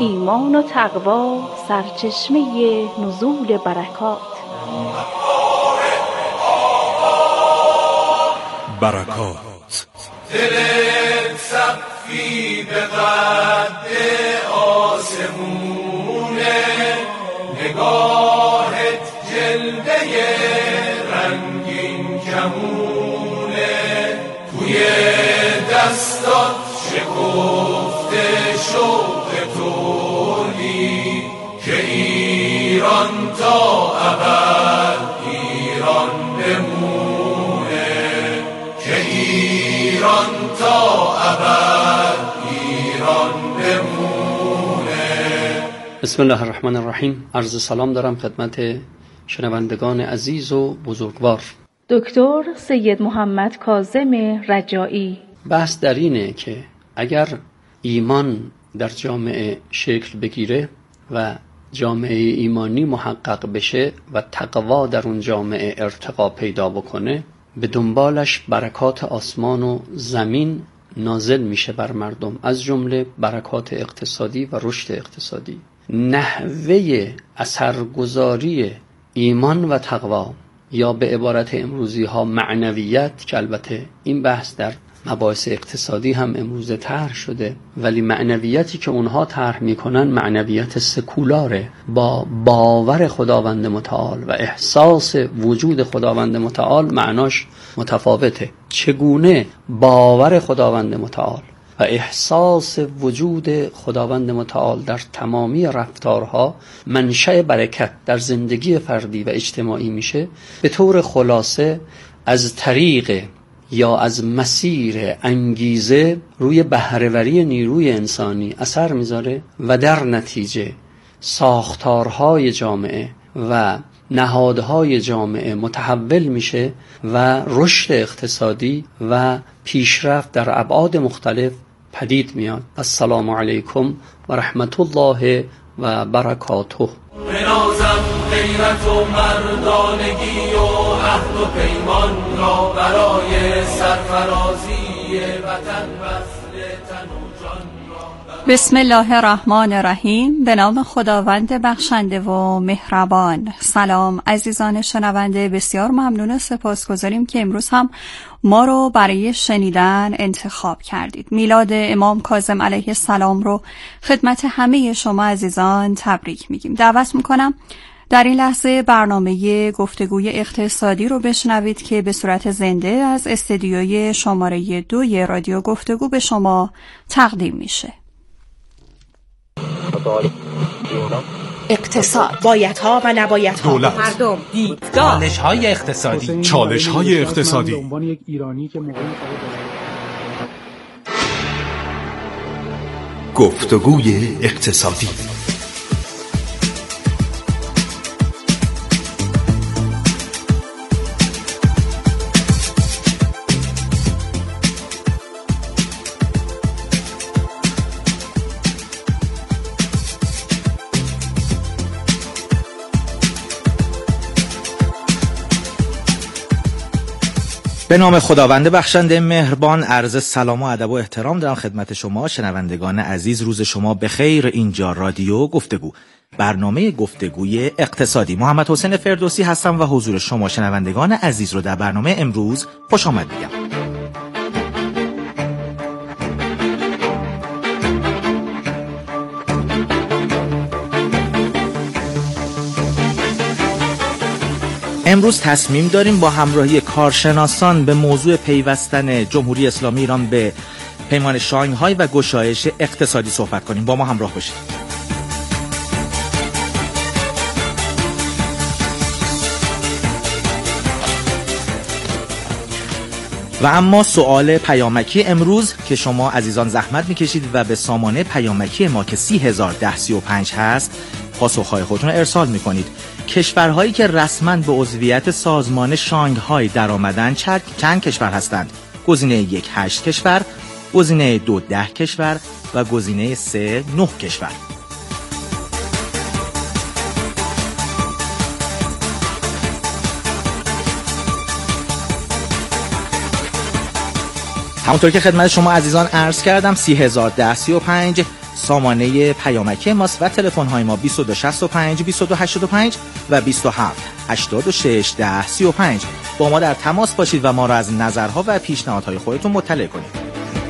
ایمان و تقوا سرچشمه نزول برکات. برکات دلت سقفی به قد آسمونه، نگاهت جلوه رنگین کمونه، توی دستات شکفته شوق تولی که ایران تا ابد ایران بمونه، که ایران تا ابد ایران بمونه. بسم الله الرحمن الرحیم. عرض سلام دارم خدمت شنوندگان عزیز و بزرگوار. دکتر سید محمد کاظم رجایی. بحث در اینه که اگر ایمان در جامعه شکل بگیره و جامعه ایمانی محقق بشه و تقوا در اون جامعه ارتقا پیدا بکنه، به دنبالش برکات آسمان و زمین نازل میشه بر مردم، از جمله برکات اقتصادی و رشد اقتصادی. نحوه اثرگذاری ایمان و تقوا، یا به عبارت امروزی ها معنویت، که البته این بحث در مباحث اقتصادی هم امروزه طرح شده، ولی معنویتی که اونها طرح میکنن معنویت سکولاره، با باور خداوند متعال و احساس وجود خداوند متعال معناش متفاوته. چگونه باور خداوند متعال و احساس وجود خداوند متعال در تمامی رفتارها منشأ برکت در زندگی فردی و اجتماعی میشه، به طور خلاصه از طریق یا از مسیر انگیزه روی بهره‌وری نیروی انسانی اثر میذاره و در نتیجه ساختارهای جامعه و نهادهای جامعه متحول میشه و رشد اقتصادی و پیشرفت در ابعاد مختلف پدید میاد. السلام علیکم و رحمت الله و برکاته. بنازم غیرت و مردانگی و عهد و پیمان را برای سرفرازی وطن، وصل تن و جان را. بسم الله الرحمن الرحیم. به نام خداوند بخشنده و مهربان. سلام عزیزان شنونده، بسیار ممنون و سپاسگزاریم که امروز هم ما رو برای شنیدن انتخاب کردید. میلاد امام کاظم علیه السلام رو خدمت همه شما عزیزان تبریک میگیم. دعوت میکنم در این لحظه برنامه گفتگوی اقتصادی رو بشنوید که به صورت زنده از استدیوی شماره 2 رادیو گفتگو به شما تقدیم میشه. اقتصاد، بایدها و نبایدها، دولت، مردم، دیدگاه، چالش‌های اقتصادی، چالش‌های اقتصادی. گفتگوی اقتصادی. به نام خداوند بخشنده مهربان، عرض سلام و ادب و احترام دارم خدمت شما شنوندگان عزیز. روز شما بخیر. اینجا رادیو گفتگو، برنامه گفتگوی اقتصادی. محمد حسین فردوسی هستم و حضور شما شنوندگان عزیز رو در برنامه امروز خوش آمد میگم. امروز تصمیم داریم با همراهی کارشناسان به موضوع پیوستن جمهوری اسلامی ایران به پیمان شانگهای و گشایش اقتصادی صحبت کنیم. با ما همراه باشید. و اما سوال پیامکی امروز که شما عزیزان زحمت میکشید و به سامانه پیامکی ما که 301035 هست پاسخهای خودتون رو ارسال میکنید. کشورهایی که رسما به عضویت سازمان شانگهای در آمدن چند کشور هستند؟ گزینه 1 8 کشور، گزینه 2 10 کشور و گزینه 3 9 کشور. همونطور که خدمت شما عزیزان عرض کردم 301035 سامانه پیامکی ماست و تلفن های ما 2265 2285 و 27 86 10 35. با ما در تماس باشید و ما را از نظرها و پیشنهادهای خودتون مطلع کنید.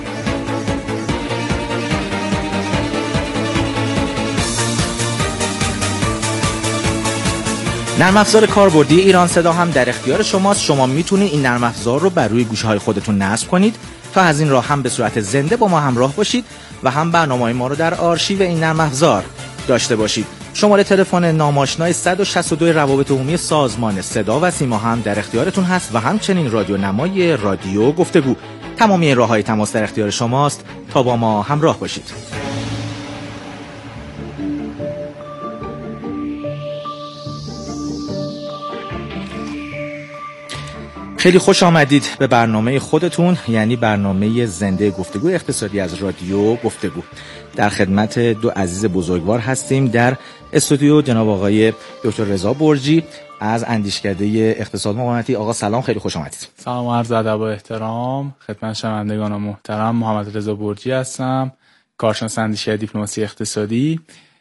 نرم افزار کاربردی ایران صدا هم در اختیار شماست. شما میتونید این نرم افزار رو بر روی گوشی‌های خودتون نصب کنید تا از این راه هم به صورت زنده با ما همراه باشید و هم برنامه‌های ما رو در آرشیو این نرم افزار داشته باشید. شماره تلفن ناماشنای 162 روابط عمومی سازمان صدا و سیما هم در اختیارتون هست و همچنین رادیو نمای رادیو گفتگو. تمامی این راه‌های تماس در اختیار شماست تا با ما همراه باشید. خیلی خوش آمدید به برنامه خودتون، یعنی برنامه زنده گفتگو اقتصادی از رادیو گفتگو. در خدمت دو عزیز بزرگوار هستیم در استودیو. جناب آقای دکتر رضا برجی از اندیشکده اقتصاد مقاومتی. آقا سلام، خیلی خوش آمدید. سلام و عرض ادب و احترام خدمت شنوندگان محترم. محمد رضا برجی هستم، کارشناس اندیشکده دیپلماسی اقتصادی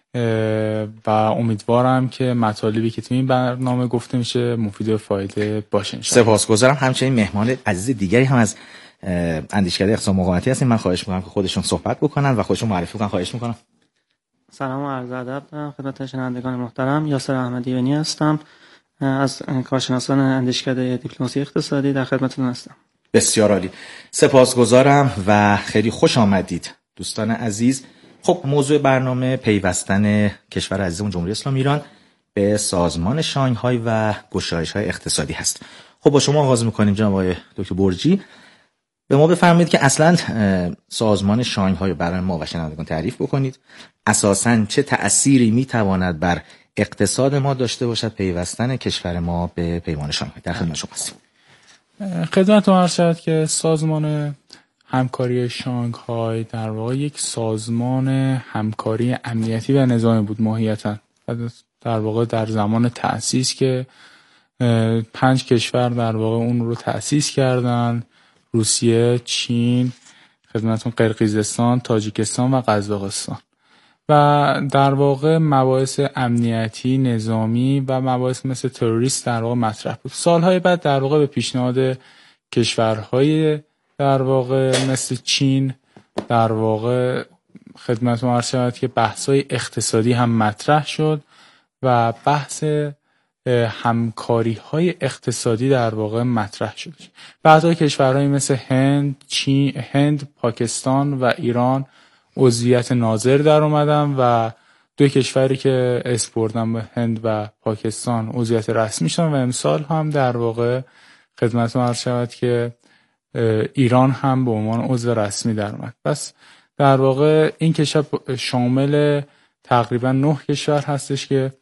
و امیدوارم که مطالبی که تو این برنامه گفته میشه مفید و فایده باشه. سپاسگزارم. همچنین مهمان عزیز دیگری هم از اندیشکده اقتصاد مقاومتی هستین. من خواهش می‌کنم که خودشون صحبت بکنن و خودشون معرفی کنن. خواهش می‌کنم. سلام و عرض ادب خدمت شنوندگان محترم. یاسر احمدی بنی هستم، از کارشناسان اندیشکده دیپلماسی اقتصادی در خدمتتون هستم. بسیار عالی. سپاسگزارم و خیلی خوش آمدید دوستان عزیز. خب موضوع برنامه پیوستن کشور عزیزمون جمهوری اسلامی ایران به سازمان شانگهای و گشایش‌های اقتصادی هست. خب با شما آغاز می‌کنیم جناب آقای دکتر برجی. به ما بفرمایید که اصلاً سازمان شانگهای برای ما و شنوندگان تعریف بکنید. اساساً چه تأثیری می‌تواند بر اقتصاد ما داشته باشد پیوستن کشور ما به پیمان شانگهای؟ در خدمت شما هستیم. خدمتتون عرض شد که سازمان همکاری شانگهای در واقع یک سازمان همکاری امنیتی و نظامی بود ماهیتاً. در واقع در زمان تأسیس که 5 کشور در واقع اون رو تأسیس کردن: روسیه، چین، خدمتون قرقیزستان، تاجیکستان و قزاقستان. و در واقع مباحث امنیتی، نظامی و مباحث مثل تروریست در واقع مطرح بود. سالهای بعد در واقع به پیشنهاد کشورهای در واقع مثل چین در واقع خدمتتون عرض شود که بحث‌های اقتصادی هم مطرح شد و بحث همکاری‌های اقتصادی در واقع مطرح شد. بعضی کشورهای مثل هند، پاکستان و ایران عضویت ناظر در اومدن و 2 کشوری که اسپردن به هند و پاکستان عضویت رسمی شدن و امسال هم در واقع خدمتتون عرض شود که ایران هم به عنوان عضو رسمی در اومد. پس در واقع این کشور شامل تقریبا 9 کشور هستش که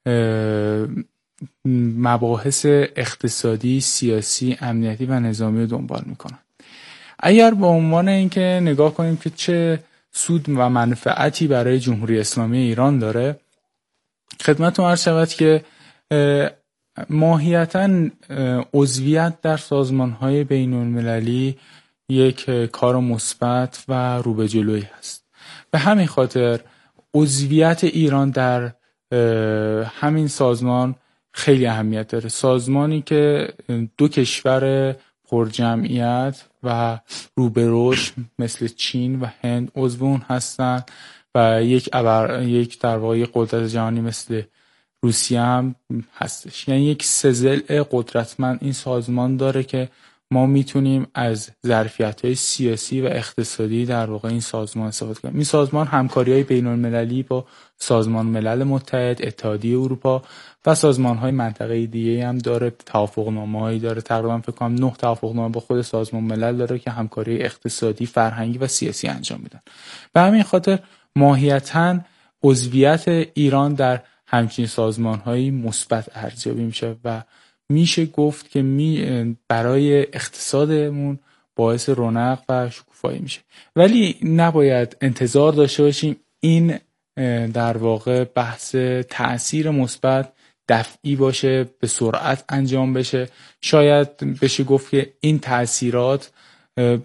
مباحث اقتصادی، سیاسی، امنیتی و نظامی رو دنبال میکنن. اگر به عنوان اینکه نگاه کنیم که چه سود و منفعتی برای جمهوری اسلامی ایران داره، خدمتتون عرض شود که ماهیتاً عضویت در سازمان‌های بین‌المللی یک کار مثبت و رو به جلویی هست. به همین خاطر عضویت ایران در همین سازمان خیلی اهمیت داره. سازمانی که 2 کشور پرجمعیت و رو به رشد مثل چین و هند عضو اون هستن و یک در واقع قدرت جهانی مثل روسیه هم هستش. یعنی یک سلسله قدرتمند این سازمان داره که ما میتونیم از ظرفیت‌های سیاسی و اقتصادی در واقع این سازمان استفاده کنیم. این سازمان همکاری‌های بین‌المللی با سازمان ملل متحد، اتحادیه اروپا و سازمان‌های منطقه‌ای دیگه هم داره. توافقنامه‌هایی داره، تقریبا فکر کنم 9 توافقنامه با خود سازمان ملل داره که همکاری اقتصادی، فرهنگی و سیاسی انجام میدن. به همین خاطر ماهیتاً عضویت ایران در همچین سازمان‌هایی مثبت ارزیابی میشه و میشه گفت که برای اقتصادمون باعث رونق و شکوفایی میشه. ولی نباید انتظار داشته باشیم این در واقع بحث تأثیر مثبت دفعی باشه، به سرعت انجام بشه. شاید بشه گفت که این تأثیرات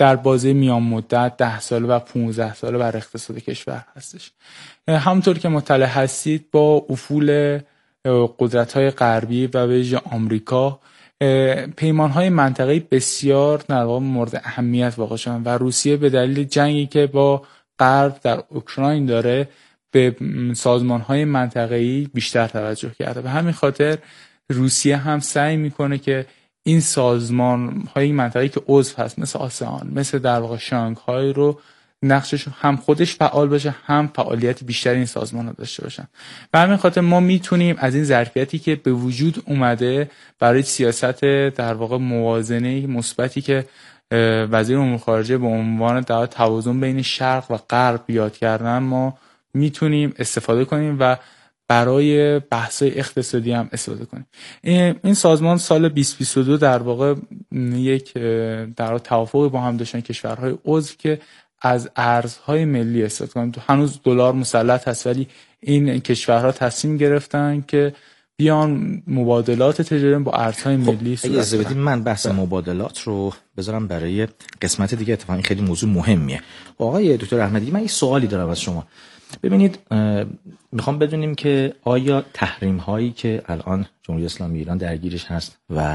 در بازه میان مدت 10 ساله و 15 ساله بر اقتصاد کشور هستش. همونطور که مطلع هستید با افول قدرت‌های غربی و به ویژه آمریکا پیمان‌های منطقه‌ای بسیار در واقع مورد اهمیت واقع شدن و روسیه به دلیل جنگی که با غرب در اوکراین داره به سازمان‌های منطقه‌ای بیشتر توجه کرده. به همین خاطر روسیه هم سعی میکنه که این سازمان‌های منطقه‌ای که عضو هست مثل آسیان، مثل در واقع شانگهای رو نقشش هم خودش فعال باشه، هم فعالیت بیشتر این سازمان‌ها داشته باشن. و همین خاطر ما میتونیم از این ظرفیتی که به وجود اومده برای سیاست در واقع موازنه مثبتی که وزیر امور خارجه به عنوان در توازن بین شرق و غرب یاد کردن، ما میتونیم استفاده کنیم و برای بحث‌های اقتصادی هم استفاده کنیم. این سازمان سال 2022 در واقع یک در توافقی با هم داشتن کشورهای عضو که از ارزهای ملی استفاده کنن. هنوز دلار مسلط هست ولی این کشورها تصمیم گرفتن که بیان مبادلات تجاری با ارزهای ملی صورت اجازه بدید من بحث مبادلات رو بذارم برای قسمت دیگه. اتفاقا خیلی موضوع مهمیه. آقای دکتر احمدی، من یه سوالی دارم از شما. ببینید، میخوام بدونیم که آیا تحریم هایی که الان جمهوری اسلامی ایران درگیرش هست و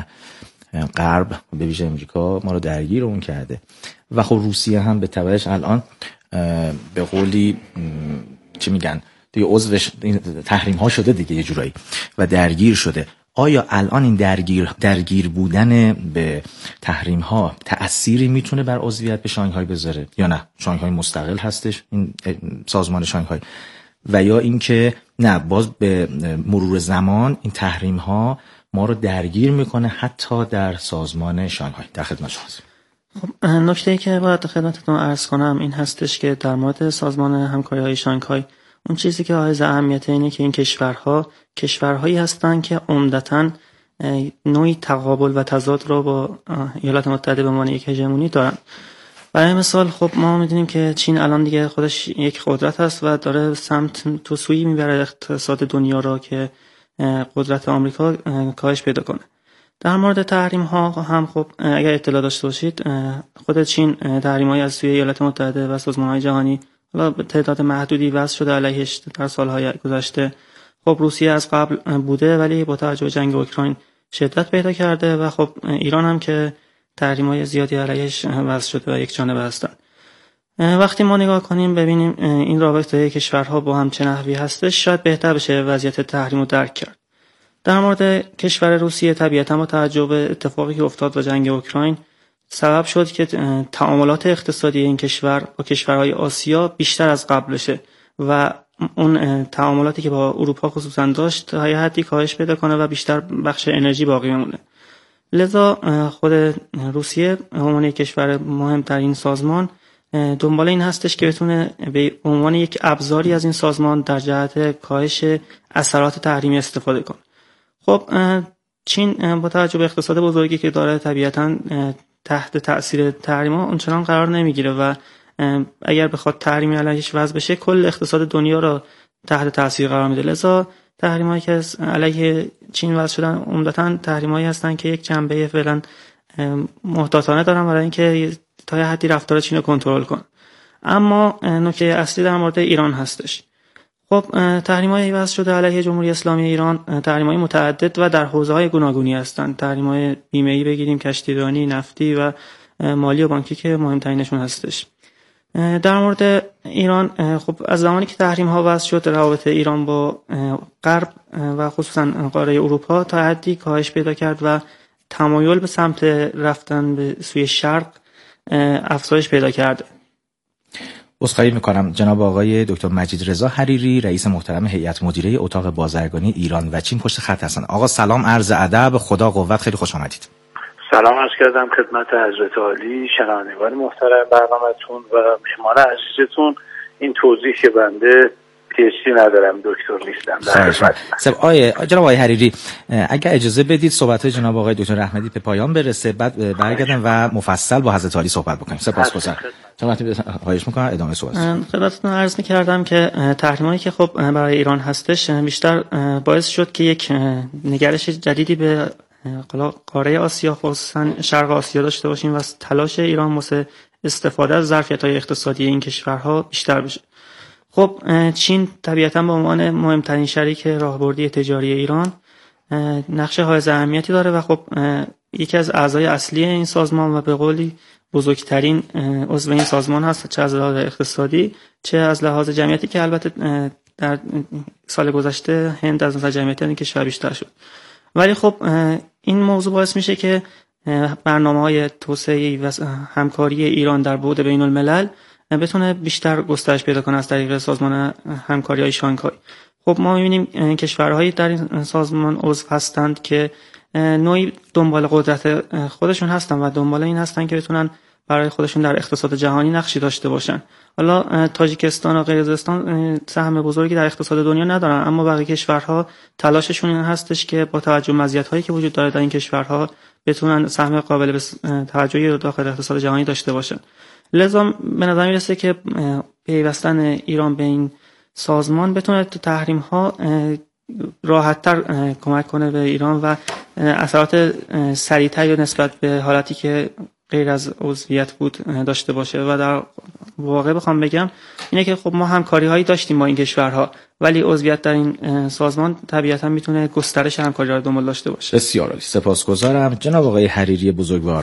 غرب به ویژه امریکا ما رو درگیر اون کرده و خب روسیه هم به تبعش الان به قولی چی میگن دیگه عضوش تحریم ها شده دیگه یه جورایی و درگیر شده، آیا الان این درگیر بودن به تحریم ها تأثیری میتونه بر عضویت به شانگهای بذاره یا نه؟ شانگهای مستقل هستش این سازمان شانگهای، و یا اینکه نه باز به مرور زمان این تحریم ها ما رو درگیر میکنه حتی در سازمان شانگهای؟ در خدمت شما هستم. خب نکته‌ای که باید خدمتتون عرض کنم این هستش که در مورد سازمان همکاری‌های شانگهای اون چیزی که حائز اهمیت اینه که این کشورهایی هستن که عمدتاً نوعی تقابل و تضاد رو با ایالات متحده به عنوان یک هژمونی دارن. برای مثال خب ما میدونیم که چین الان دیگه خودش یک قدرت هست و داره سمت تو سویی میبره اقتصاد دنیا را که قدرت آمریکا کاهش پیدا کنه. در مورد تحریم ها هم خب اگر اطلاع داشته باشید خود چین تحریم‌هایی از سوی ایالات متحده و سازمان‌های جهانی حالا به تعداد محدودی وضع شده علیهش در سالهای گذشته. خب روسیه از قبل بوده ولی با توجه به جنگ اوکراین شدت پیدا کرده و خب ایران هم که تحریم‌های زیادی علیهش وضع شده و یک جانبه هستن. وقتی ما نگاه کنیم ببینیم این رابطه کشورها با هم چه نحوی هستش، شاید بهتر بشه وضعیت تحریم رو درک کرد. در مورد کشور روسیه طبیعتاً با توجه به اتفاقی که افتاد و جنگ اوکراین سبب شد که تعاملات اقتصادی این کشور با کشورهای آسیا بیشتر از قبل بشه و اون تعاملاتی که با اروپا خصوصا داشت تا یه حدی کاهش پیدا کنه و بیشتر بخش انرژی باقی بمونه. لذا خود روسیه به عنوان یک کشور مهمتر این سازمان دنبال این هستش که بتونه به عنوان یک ابزاری از این سازمان در جهت کاهش اثرات تحریمی استفاده کنه. خب چین با توجه به اقتصاد بزرگی که داره طبیعتاً تحت تأثیر تحریم‌ها اونچنان قرار نمیگیره و اگر بخواد تحریمی علیهش وضع بشه کل اقتصاد دنیا رو تحت تأثیر قرار میده. لذا تحریم‌هایی که علیه چین وضع شدن عمدتاً تحریم‌هایی هستن که یک جنبه فعلا محتاطانه دارن برای اینکه تا یه حدی رفتار چین رو کنترل کنن. اما نکته اصلی در مورد ایران هستش. خب تحریم‌های وضع شده علیه جمهوری اسلامی ایران تحریم‌های متعدد و در حوزه‌های گوناگونی هستند. تحریم‌های بیمه‌ای بگیریم، کشتیرانی، نفتی و مالی و بانکی که مهمترینشون هستش. در مورد ایران خب از زمانی که تحریم‌ها وضع شد روابط ایران با غرب و خصوصا قاره اروپا تا حدی کاهش پیدا کرد و تمایل به سمت رفتن به سوی شرق افزایش پیدا کرده. عذرخواهی میکنم جناب آقای دکتر مجید رضا حریری رئیس محترم هیئت مدیره اتاق بازرگانی ایران و چین پشت خط هستند. آقا سلام، عرض ادب، خدا قوت، خیلی خوش آمدید. سلام عرض کردم خدمت حضرت عالی، شنوندگان محترم برنامه‌تون و مهمان عزیزتون. این توضیح که بنده پی‌اچ‌دی ندارم، دکتر نیستم. آقای جناب آقای حریری اگه اجازه بدید صحبت‌های جناب آقای دکتر احمدی به پایان برسه بعد برگردم و مفصل با حضرت عالی صحبت بکنیم. سپاسگزارم. خواهش می‌کنم ادامه صحبت. خدمتتون عرض می‌کردم که تحریمایی که خب برای ایران هستش بیشتر باعث شد که یک نگرش جدیدی به قاره آسیا خصوصا شرق آسیا داشته باشیم و تلاش ایران واسه استفاده از ظرفیت‌های اقتصادی این کشورها بیشتر بشه. خب چین طبیعتاً به عنوان مهمترین شریک راهبردی تجاری ایران نقش حائز اهمیتی داره و خب یکی از اعضای اصلی این سازمان و به قولی بزرگترین عضو این سازمان هست، چه از لحاظ اقتصادی چه از لحاظ جمعیتی، که البته در سال گذشته هند از نظر جمعیتی این کشور بیشتر شد. ولی خب این موضوع باعث میشه که برنامه‌های توسعه و همکاری ایران در بعد بین الملل بتونه بیشتر گسترش پیدا کنه از طریق سازمان همکاری‌های شانگهای. خب ما می‌بینیم کشورهایی در این سازمان عضو هستند که نوعی دنبال قدرت خودشون هستن و دنبال این هستن که بتونن برای خودشون در اقتصاد جهانی نقشی داشته باشن. حالا تاجیکستان و قرقیزستان سهم بزرگی در اقتصاد دنیا ندارن، اما بقیه کشورها تلاششون این هستش که با توجه به مزیت‌هایی که وجود داره در این کشورها بتونن سهم قابل به توجهی رو داخل اقتصاد جهانی داشته باشن. لذا به نظر میرسه که پیوستن ایران به این سازمان بتونه تو تحریم‌ها راحت‌تر کمک کنه به ایران و اثرات سریع‌تری نسبت به حالتی که غیر از عضویت بود داشته باشه. و در واقع بخوام بگم اینه که خب ما همکاری‌هایی داشتیم با این کشورها، ولی عضویت در این سازمان طبیعتاً میتونه گسترش همکاری رو دنبال داشته باشه. بسیار عالی، سپاسگزارم. جناب آقای حریری بزرگوار،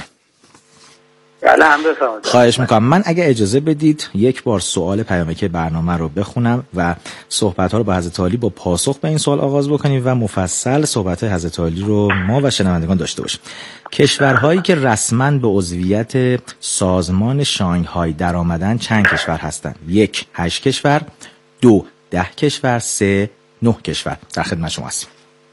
بله هم بفرمایید. خواهش میکنم. من اگه اجازه بدید یک بار سوال پیامک برنامه رو بخونم و صحبت‌ها رو با حضرت عالی با پاسخ به این سوال آغاز بکنیم و مفصل صحبت حضرت عالی رو ما و شنوندگان داشته باشیم. کشورهایی که رسما به عضویت سازمان شانگهای در آمدن چند کشور هستند؟ 1 8 کشور، 2 10 کشور، 3 9 کشور. در خدمت شما هستیم.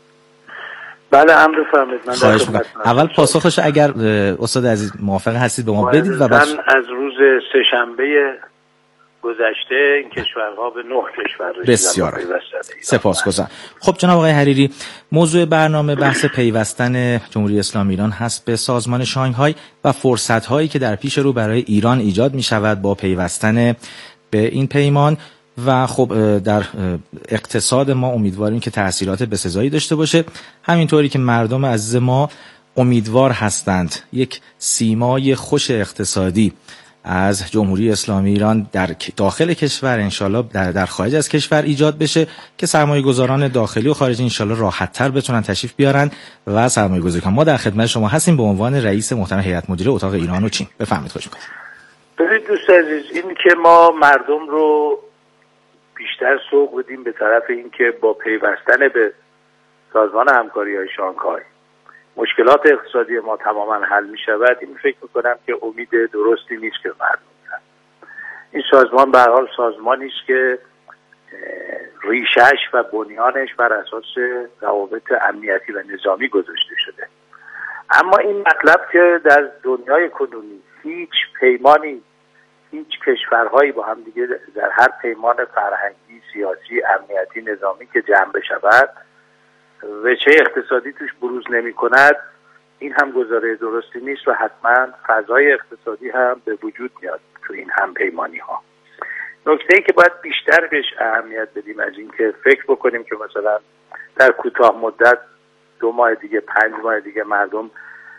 بله هم بفرمایید. من خواهش میکنم. اول پاسخش اگر استاد عزیز موافق هستید به ما بدید و بعد از روز سه‌شنبه گذشته این کشورها به 9 کشور رسیدن. بسیار سپاسگزارم. خب جناب آقای حریری، موضوع برنامه بحث پیوستن جمهوری اسلامی ایران هست به سازمان شانگهای و فرصت‌هایی که در پیش رو برای ایران ایجاد می‌شود با پیوستن به این پیمان و خب در اقتصاد ما امیدواریم که تأثیرات بسزایی داشته باشه، همینطوری که مردم عزیز ما امیدوار هستند یک سیمای خوش اقتصادی از جمهوری اسلامی ایران در داخل کشور انشالله در خارج از کشور ایجاد بشه که سرمایه گذاران داخلی و خارجی انشالله راحت تر بتونن تشریف بیارن و سرمایه گذاری کنن. ما در خدمت شما هستیم به عنوان رئیس محترم هیئت مدیره اتاق ایران و چین. بفرمایید. خوش می‌کنم. ببینید دوست عزیز، این که ما مردم رو بیشتر سوق بدیم به طرف این که با پیوستن به سازمان همکاری‌های شانگهای مشکلات اقتصادی ما تماما حل می شود، این فکر میکنم که امید درستی نیست که مردم دارن. این سازمان به هر حال سازمانی است که ریشش و بنیانش بر اساس روابط امنیتی و نظامی گذاشته شده. اما این مطلب که در دنیای کنونی هیچ پیمانی، هیچ کشورهایی با هم دیگه در هر پیمان فرهنگی، سیاسی، امنیتی، نظامی که جمع بشود و چه اقتصادی توش بروز نمی کند، این هم گزاره درستی نیست و حتما فضای اقتصادی هم به وجود میاد تو این هم پیمانی ها. نکته‌ای که باید بیشتر بهش اهمیت بدیم از این که فکر بکنیم که مثلا در کوتاه مدت 2 ماه دیگه 5 ماه دیگه مردم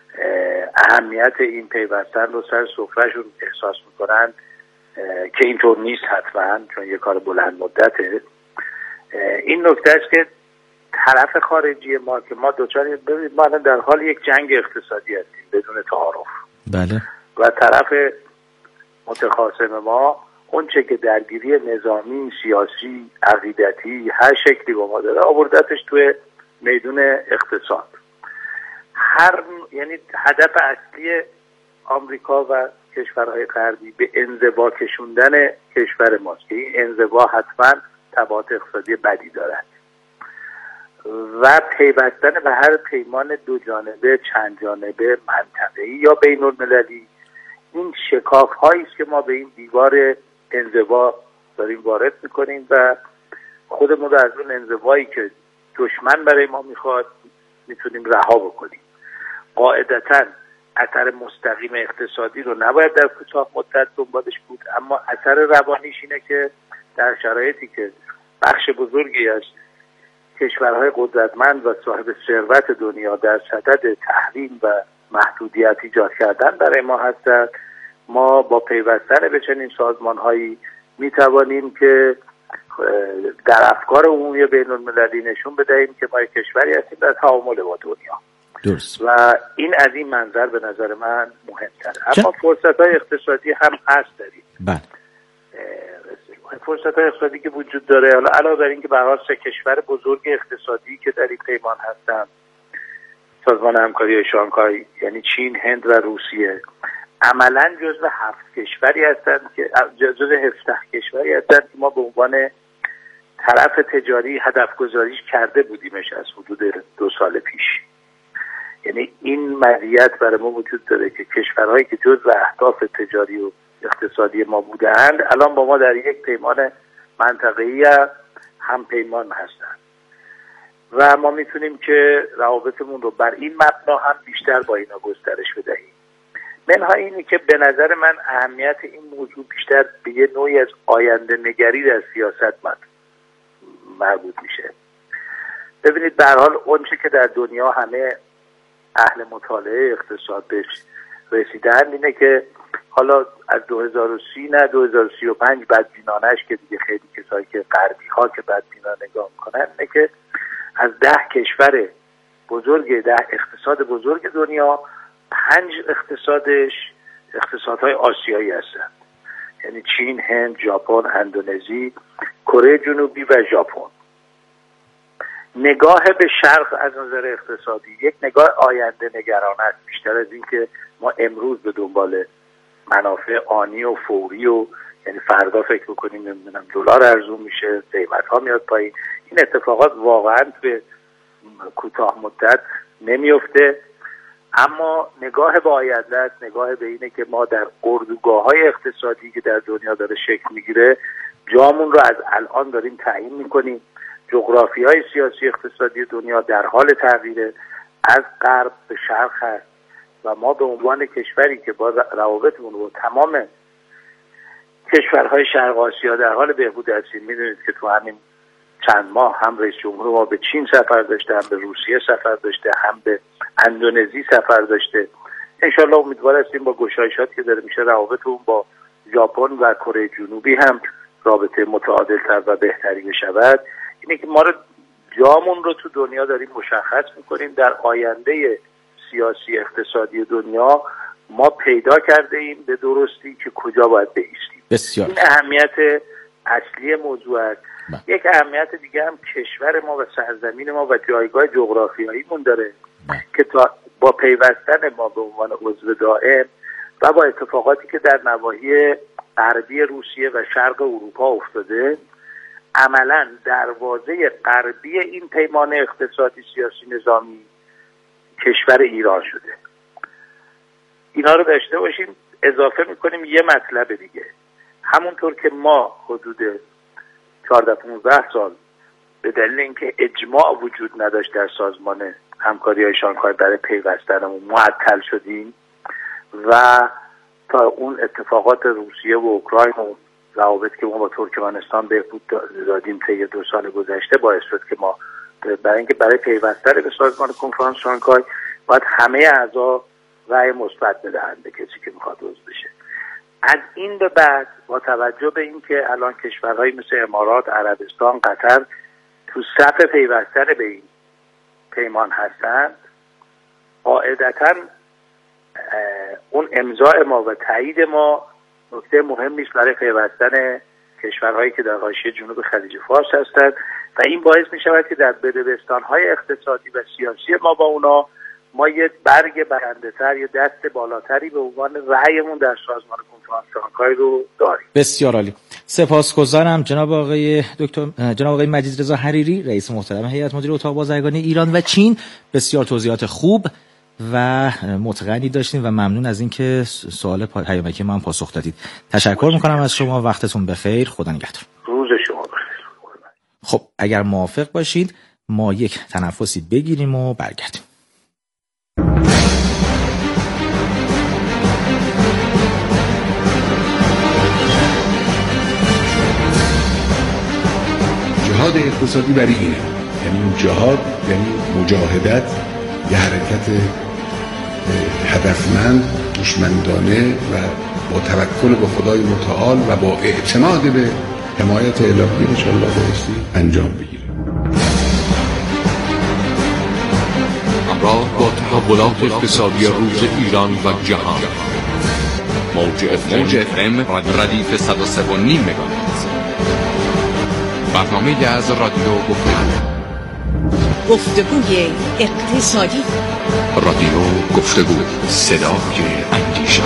اهمیت این پیوستن رو سر سفرهشون احساس میکنن که اینطور نیست حتما، چون یه کار بلند مدته. این نکته است که طرف خارجی ما که ما دوچار ببینید ما در حال یک جنگ اقتصادی هستیم بدون تعارف. بله. و طرف متخاصم ما اون چه که درگیری نظامی، سیاسی، عقیدتی هر شکلی با ما داره آوردتش توی میدون اقتصاد. یعنی هدف اصلی آمریکا و کشورهای غربی به انزوا کشوندن کشور ماست که این انزوا حتما تبعات اقتصادی بدی دارد و پیوستن به هر پیمان 2 جانبه، چند جانبه، منطقه‌ای یا بین المللی، این شکاف هایی است که ما به این دیوار انزوا داریم وارد میکنیم و خودمون رو از اون انزوایی که دشمن برای ما میخواد میتونیم رها بکنیم. قاعدتاً اثر مستقیم اقتصادی رو نباید در کوتاه مدت دنبالش بود، اما اثر روانیش اینه که در شرایطی که بخش بزرگی از کشورهای قدرتمند و صاحب ثروت دنیا در صدد تحریم و محدودیت ایجاد کردن برای ما هستند، ما با پیوستن به چنین سازمان‌هایی میتوانیم که در افکار عمومی بین‌المللی نشون بدهیم که ما یک کشوری هستیم در تعامل با دنیا. درست. و این از این منظر به نظر من مهمتره. اما فرصت‌های اقتصادی هم هست داریم. بله. فرصت‌های اقتصادی که وجود داره، حالا علاوه بر این که به هر حال 3 کشور بزرگ اقتصادی که در این پیمان هستن، سازمان همکاری شانگهای، یعنی چین، هند و روسیه، عملاً جزو 7 کشوری هستند که جزو 17 کشوری هستند که ما به عنوان طرف تجاری هدف گذاریش کرده بودیمش از حدود 2 سال پیش. یعنی این مزیت برای ما وجود داره که کشورهایی که جزو اهداف تجاری و اقتصادی ما بودند الان با ما در یک پیمان منطقه‌ای هم پیمان هستند و ما میتونیم که روابطمون رو بر این مبنا هم بیشتر با اینا گسترش بدهیم. منها اینی که به نظر من اهمیت این موضوع بیشتر به یه نوعی از آینده نگری در سیاست مربوط میشه. ببینید به هر حال اونچه که در دنیا همه اهل مطالعه اقتصاد بهش رسیدن اینه که حالا از 2030 نه 2035 بدبینانش که دیگه خیلی کسایی که غربی ها که بدبینا نگاه میکنن اینه که از 10 کشور بزرگ، 10 اقتصاد بزرگ دنیا 5 اقتصادهای آسیایی هستن، یعنی چین، هند، ژاپن، اندونزی، کره جنوبی و ژاپن. نگاه به شرق از نظر اقتصادی یک نگاه آینده نگرانه است، بیشتر از این که ما امروز به دنبال منافع آنی و فوری و یعنی فردا فکر بکنیم نمیدونم دلار ارزون میشه، قیمت ها میاد پایین. این اتفاقات واقعا به کوتاه مدت نمیفته، اما نگاه به آینده است، نگاه به اینه که ما در اردوگاه‌های اقتصادی که در دنیا داره شکل میگیره جامون رو از الان داریم تعیین میکنیم. جغرافیای سیاسی اقتصادی دنیا در حال تغییره، از غرب به شرق هست و ما به عنوان کشوری که با روابطمون رو تمام کشورهای شرق آسیا در حال بهبود هستیم. میدونید که تو همین چند ماه هم رئیس جمهور ما به چین سفر داشته، هم به روسیه سفر داشته، هم به اندونزی سفر داشته. انشالله امیدوار هستیم با گشایشاتی که داره میشه روابطمون با ژاپن و کره جنوبی هم رابطه متعادل‌تر و بهتری بشود. اینه که ما رو جامون رو تو دنیا داریم مشخص میکنیم. در آینده سیاسی اقتصادی دنیا ما پیدا کرده ایم به درستی که کجا باید بایستیم. بسیار. این اهمیت اصلی موضوع است. یک اهمیت دیگه هم کشور ما و سرزمین ما و جایگاه جغرافیاییمون داره که با پیوستن ما به عنوان عضو دائم و با اتفاقاتی که در نواحی غربی روسیه و شرق اروپا افتاده، عملاً دروازه غربی این پیمان اقتصادی سیاسی نظامی کشور ایران شده. اینا رو داشته باشیم. اضافه میکنیم یه مطلب دیگه، همونطور که ما حدود 14-15 سال به دلیل اینکه اجماع وجود نداشت در سازمان همکاری شانگهای برای پیوستنمون معطل شدیم و تا اون اتفاقات روسیه و اوکراین و روابط که ما با ترکمنستان بهبود دادیم طی 2 سال گذشته باعث شد که ما برای پیوستن به سازمان کنفرانس شانگهای باید همه اعضا رأی مثبت بدهند به کسی که میخواد عضو بشه. از این به بعد با توجه به اینکه الان کشورهایی مثل امارات، عربستان، قطر تو صف پیوستن به این پیمان هستند، قاعدتاً اون امضای ما و تایید ما نکته مهمی است برای پیوستن کشورهایی که در حاشیه جنوب خلیج فارس هستند و این باعث می شود که در بدبستان‌های اقتصادی و سیاسی ما با اونا ما یه برگ برنده‌تر یا دست بالاتری به عنوان رأیمون در سازمان کنفرانس شانگهای رو داریم. بسیار عالی. سپاسگزارم جناب آقای مجید رضا حریری، رئیس محترم هیئت مدیره اتاق بازرگانی ایران و چین. بسیار توضیحات خوب و متقنی داشتین و ممنون از اینکه سوال پیامکی ما هم پاسخ دادید. تشکر میکنم از شما. وقتتون بخیر. خدا نگهدار. روز شما بخیر. خب اگر موافق باشید ما یک تنفسی بگیریم و برگردیم. جهاد اقتصادی برای اینه، یعنی جهاد یعنی مجاهدت، یه حرکت هدفمند، هوشمندانه و با توکل به خدای متعال و با اعتماد به حمایت الهی انشاءالله بایستی انجام بگیره. همراه با تحولات اقتصادی روز ایران و جهان، موج FM ردیف 103.5 مگاهرتز، برنامه از رادیو گفتگوی اقتصادی. رادیو گفتگو، صدای اندیشه.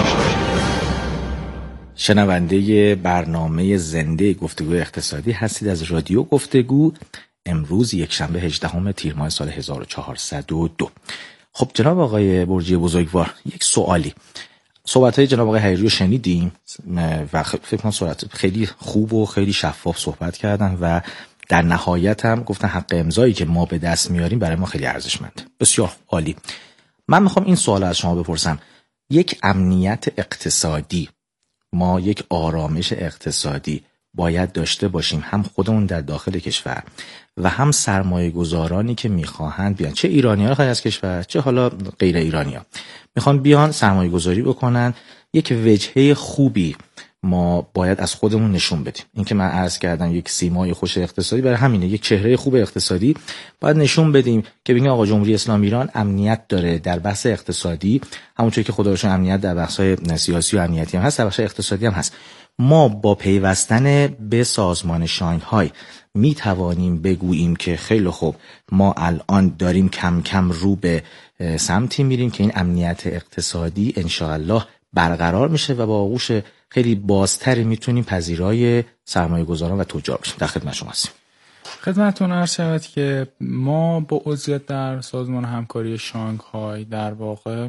شنونده برنامه زنده گفتگو اقتصادی هستید از رادیو گفتگو. امروز یکشنبه 18 تیر ماه سال 1402. خب جناب آقای برجی بزرگوار، یک سوالی. صحبت‌های جناب آقای حریری رو شنیدیم و فکر کنم صحبت خیلی خوب و خیلی شفاف صحبت کردن و در نهایت هم گفتن حق امضایی که ما به دست میاریم برای ما خیلی ارزشمنده. بسیار عالی. من میخوام این سوال از شما بپرسم. یک امنیت اقتصادی، ما یک آرامش اقتصادی باید داشته باشیم، هم خودمون در داخل کشور و هم سرمایه گذارانی که میخواهند بیان، چه ایرانیان خارج از کشور چه حالا غیر ایرانیان، میخوان بیان سرمایه گذاری بکنن. یک وجهه خوبی ما باید از خودمون نشون بدیم. این که من عرض کردم یک سیمای خوش اقتصادی برای همینه، یک چهره خوب اقتصادی باید نشون بدیم که بگیم آقا جمهوری اسلامی ایران امنیت داره در بحث اقتصادی، همونطور که خدا رو شکر امنیت در بحث‌های سیاسی و امنیتی هم هست، در بحث اقتصادی هم هست. ما با پیوستن به سازمان شانگهای می توانیم بگوییم که خیلی خوب ما الان داریم کم کم رو به سمتی میریم که این امنیت اقتصادی انشاءالله برقرار میشه و با آغوش خیلی بازتری میتونیم پذیرای سرمایه گذاران و تجار بشیم. در خدمت شما هستیم. خدمتتون عرض شود که ما با عضویت در سازمان همکاری شانگهای در واقع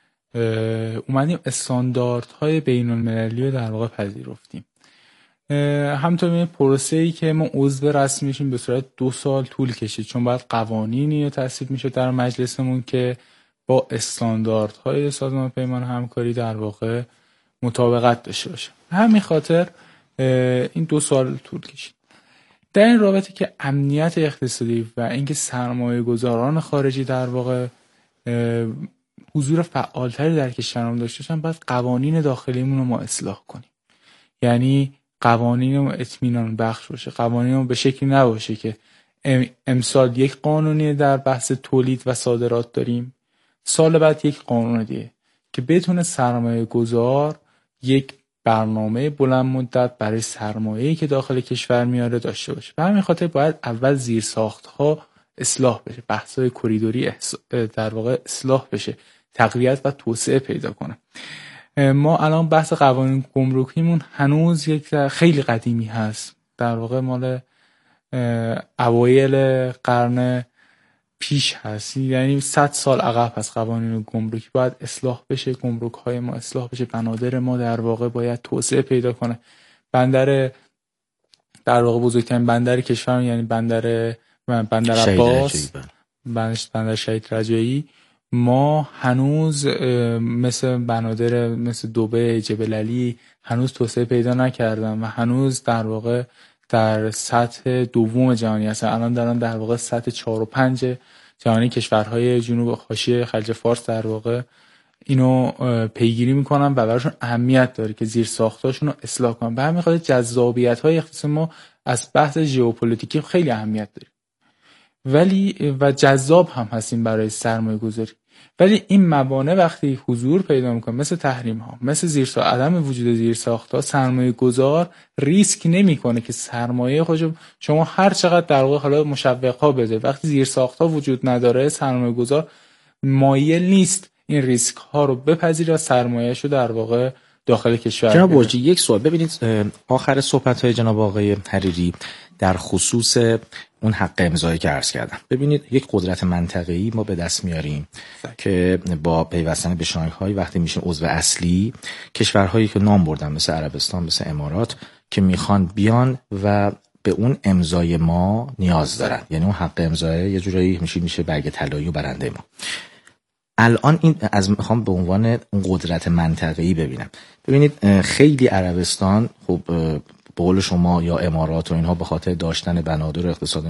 اومدیم استانداردهای بین المللی رو در واقع پذیرفتیم. همطور این پروسه‌ای که ما عضو رسمی میشیم به صورت 2 سال طول کشید، چون باید قوانینی تصویب میشه در مجلسمون که با استانداردهای سازمان پیمان همکاری در واقع مطابقت داشته باشه. همین خاطر این 2 سال طول کشید. در این رابطه که امنیت اقتصادی و اینکه سرمایه گذاران خارجی در واقع حضور فعالتری در کشورمون داشته باشن، باید قوانین داخلیمون رو ما اصلاح کنیم. یعنی قوانینمون اطمینان بخش باشه، قوانینمون به شکلی نباشه که امسال یک قانونی در بحث تولید و صادرات داریم، سال بعد یک قانون دیگه، که بتونه سرمایه گذار یک برنامه بلند مدت برای سرمایه‌ای که داخل کشور میاره داشته باشه. به همین خاطر باید اول زیرساخت‌ها اصلاح بشه، بحث‌های کریدوری در واقع اصلاح بشه، تقویت و توسعه پیدا کنه. ما الان بحث قوانین گمرکیمون هنوز یک خیلی قدیمی هست، در واقع مال اوایل قرن پیش هست، یعنی 100 سال عقب هست. قوانین گمرکی باید اصلاح بشه، گمرک‌های ما اصلاح بشه، بنادر ما در واقع باید توسعه پیدا کنه. بندر در واقع بزرگترین بندر کشور، یعنی بندر عباس، بندر شهید رجایی، ما هنوز مثل بنادر مثل دبی، جبل علی هنوز توسعه پیدا نکردن و هنوز در واقع در سطح دوم جهانی هستن. الان دارن در واقع سطح 4 و 5 جهانی کشورهای جنوب حاشیه خلیج فارس در واقع اینو پیگیری میکنن و براشون اهمیت داره که زیر ساختاشون رو اصلاح کنن. به همین خاطر جذابیت‌های اقتصادی ما از بحث ژئوپلیتیکی خیلی اهمیت داره، ولی و جذاب هم هستیم برای سرمایه گذاری. ولی این موانع وقتی حضور پیدا میکنه، مثل تحریم ها، مثل عدم وجود زیرساخت‌ها، سرمایه گذار ریسک نمیکنه که سرمایه خودش شما هر چقدر در واقع حالا مشوق‌ها بده، وقتی زیرساخت‌ها وجود نداره سرمایه گذار مایل نیست این ریسک ها رو بپذیره و سرمایه‌شو در واقع داخل کشور. جناب برجی یک سوال، ببینید آخر صحبت‌های جناب آقای حریری در خصوص اون حق امضایی که عرض کردم، ببینید یک قدرت منطقه‌ای ما به دست میاریم که با پیوستن به شانگهای وقتی میشیم عضو اصلی، کشورهایی که نام بردن مثل عربستان، مثل امارات، که میخوان بیان و به اون امضای ما نیاز دارن، یعنی اون حق امضای یه جورایی میشه برگ طلایی و برنده ما. الان این از میخوام به عنوان اون قدرت منطقه‌ای ببینم. ببینید خیلی عربستان خب به قول شما یا امارات و اینها به خاطر داشتن بنادر اقتصادی